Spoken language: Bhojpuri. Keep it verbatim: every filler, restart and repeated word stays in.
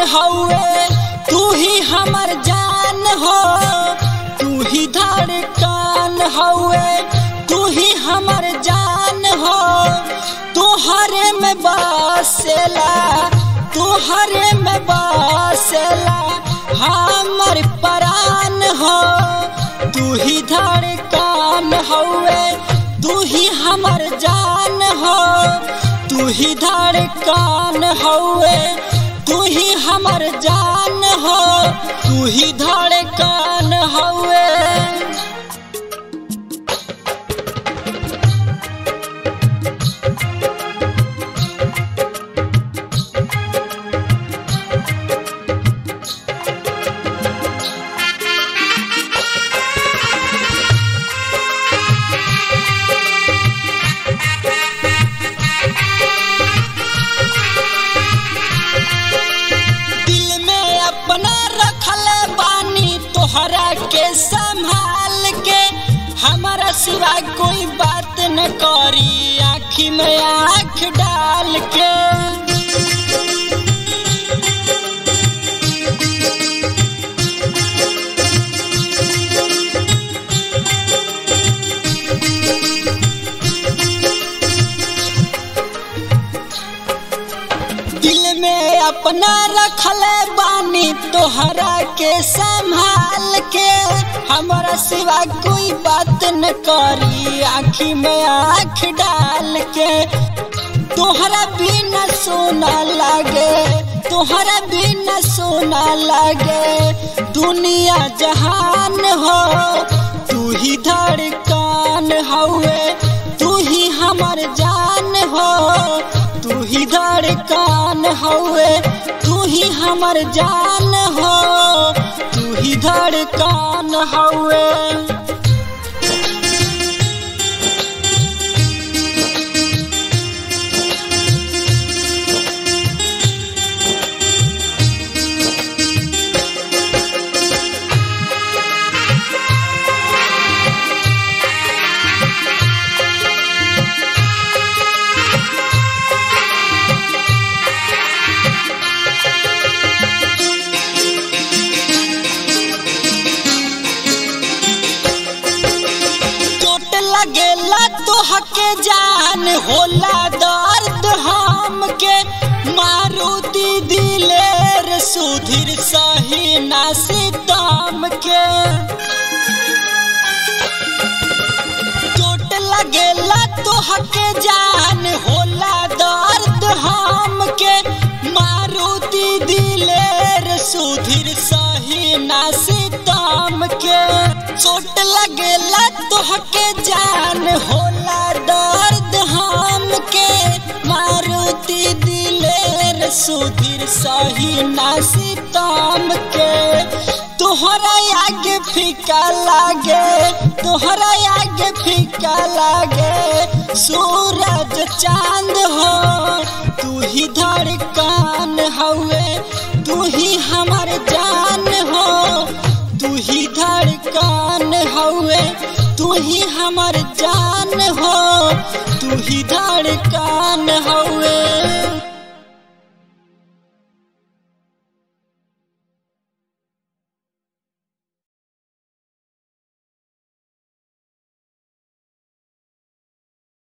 हउए, तू ही हमर जान हो, तू ही धड़कन हउए, तू ही हमर जान हो। तुहरे में बसेला, तुहरे में बसेला हमर प्राण हो। तू ही धड़कन हउए, तू ही हमर जान हो, तू ही धड़कन हउए, तू ही हमर जान हो, तू ही धड़कन हउए। तोहरा के संभाल के, हमारा सिवा कोई बात न करी, आँखी में आँख डाल के। दिल में अपना रखले बानी तोहरा के संभाल के, हमारा सिवा कोई बात न करी, आँखी में आँख डाल के। तोहरा बिना सोना लागे, तोहरा बिना सोना लागे दुनिया जहान हो। तू ही धड़कन हउए, तू ही हमर जान हो, तू ही धड़कन हउए, तू ही हमर जान हो, तू ही धड़कन हउए। लगेला तोहके जान होला दर्द हमके, मारुति दिलेर सुधीर सही ना सितम के। चोट लगेला तोहके जान होला दर्द हमके, मारुति दिलेर सुधीर सही ना सितम के। चोट लगेला तोहके जान होला दर्द हमके, मारुति दिलेर सुधीर सही ना सितम के। तोहरा आगे फीका लागे, तोहरा आगे फीका लागे सूरज चांद हो। तू ही धड़कन हउए, तू ही हमर जान हो, तू ही धड़कन हउए, तू ही हमर जान हो, तू ही धड़कन हउए।